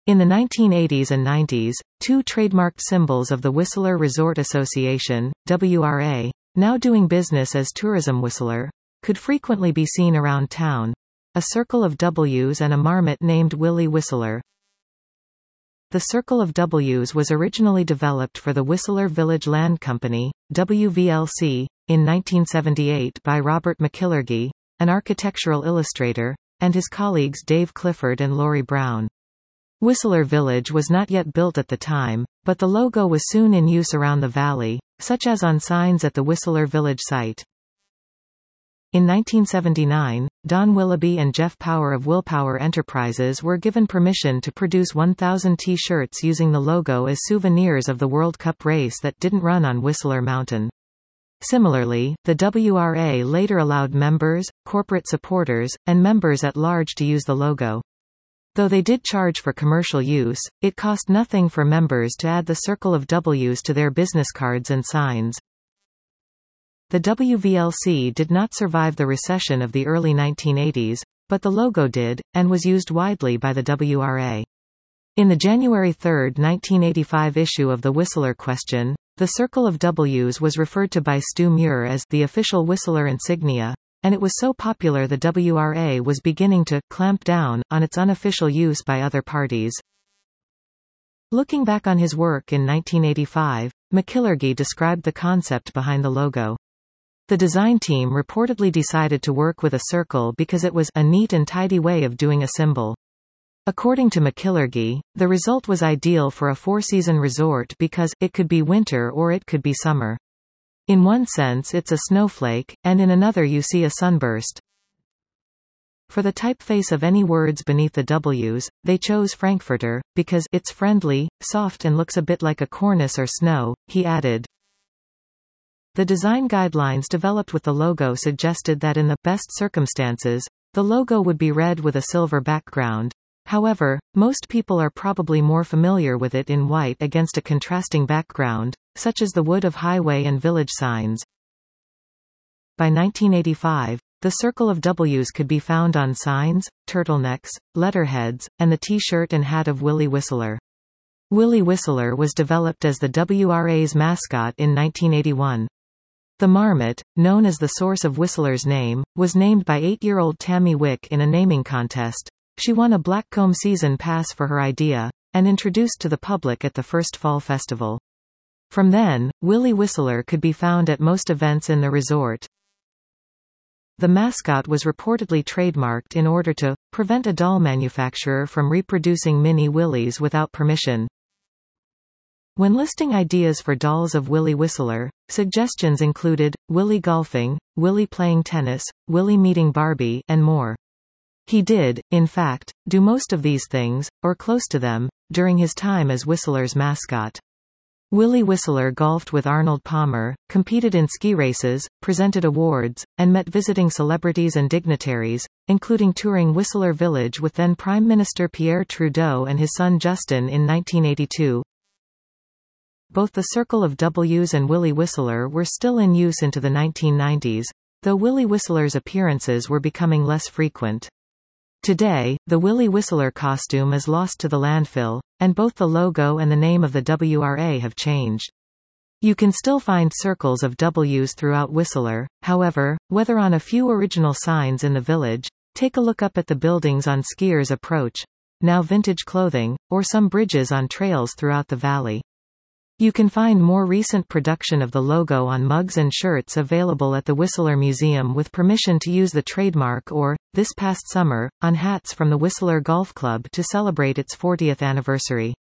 In the 1980s and 90s, two trademarked symbols of the Whistler Resort Association, WRA, now doing business as Tourism Whistler, could frequently be seen around town: a circle of W's and a marmot named Willie Whistler. The Circle of W's was originally developed for the Whistler Village Land Company, WVLC, in 1978 by Robert McIllergy, an architectural illustrator, and his colleagues Dave Clifford and Laurie Brown. Whistler Village was not yet built at the time, but the logo was soon in use around the valley, such as on signs at the Whistler Village site. In 1979, Don Willoughby and Jeff Power of Willpower Enterprises were given permission to produce 1,000 T-shirts using the logo as souvenirs of the World Cup race that didn't run on Whistler Mountain. Similarly, the WRA later allowed members, corporate supporters, and members at large to use the logo. Though they did charge for commercial use, it cost nothing for members to add the Circle of W's to their business cards and signs. The WVLC did not survive the recession of the early 1980s, but the logo did, and was used widely by the WRA. In the January 3, 1985 issue of the Whistler Question, the Circle of W's was referred to by Stu Muir as the official Whistler insignia, and it was so popular the WRA was beginning to clamp down on its unofficial use by other parties. Looking back on his work in 1985, McIllergy described the concept behind the logo. The design team reportedly decided to work with a circle because it was a neat and tidy way of doing a symbol. According to McIllergy, the result was ideal for a four-season resort because it could be winter or it could be summer. In one sense it's a snowflake, and in another you see a sunburst. For the typeface of any words beneath the W's, they chose Frankfurter, because it's friendly, soft and looks a bit like a cornice or snow, he added. The design guidelines developed with the logo suggested that in the best circumstances, the logo would be red with a silver background. However, most people are probably more familiar with it in white against a contrasting background, such as the wood of highway and village signs. By 1985, the Circle of W's could be found on signs, turtlenecks, letterheads, and the T-shirt and hat of Willie Whistler. Willie Whistler was developed as the WRA's mascot in 1981. The marmot, known as the source of Whistler's name, was named by 8-year-old Tammy Wick in a naming contest. She won a Blackcomb season pass for her idea, and introduced to the public at the first fall festival. From then, Willie Whistler could be found at most events in the resort. The mascot was reportedly trademarked in order to prevent a doll manufacturer from reproducing Mini Willies without permission. When listing ideas for dolls of Willie Whistler, suggestions included Willie golfing, Willie playing tennis, Willie meeting Barbie, and more. He did, in fact, do most of these things, or close to them, during his time as Whistler's mascot. Willie Whistler golfed with Arnold Palmer, competed in ski races, presented awards, and met visiting celebrities and dignitaries, including touring Whistler Village with then Prime Minister Pierre Trudeau and his son Justin in 1982. Both the Circle of W's and Willie Whistler were still in use into the 1990s, though Willie Whistler's appearances were becoming less frequent. Today, the Willie Whistler costume is lost to the landfill, and both the logo and the name of the WRA have changed. You can still find circles of W's throughout Whistler, however, whether on a few original signs in the village, take a look up at the buildings on Skiers Approach, now Vintage Clothing, or some bridges on trails throughout the valley. You can find more recent production of the logo on mugs and shirts available at the Whistler Museum with permission to use the trademark or, this past summer, on hats from the Whistler Golf Club to celebrate its 40th anniversary.